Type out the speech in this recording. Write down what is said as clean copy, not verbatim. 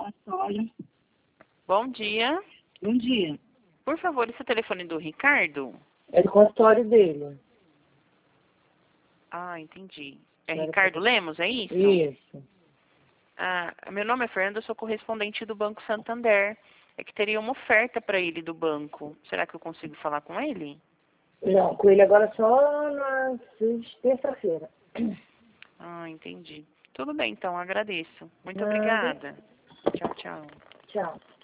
consultório. Bom dia. Bom dia. Por favor, esse é o telefone do Ricardo? É do consultório dele. Ah, entendi. É Ricardo Lemos, é isso? Isso. Ah, meu nome é Fernanda, eu sou correspondente do Banco Santander. É que teria uma oferta para ele do banco. Será que eu consigo falar com ele? Não, com ele agora só na terça-feira. Ah, entendi. Tudo bem, então, agradeço. Muito Nada. obrigada. Tchau, tchau. Tchau.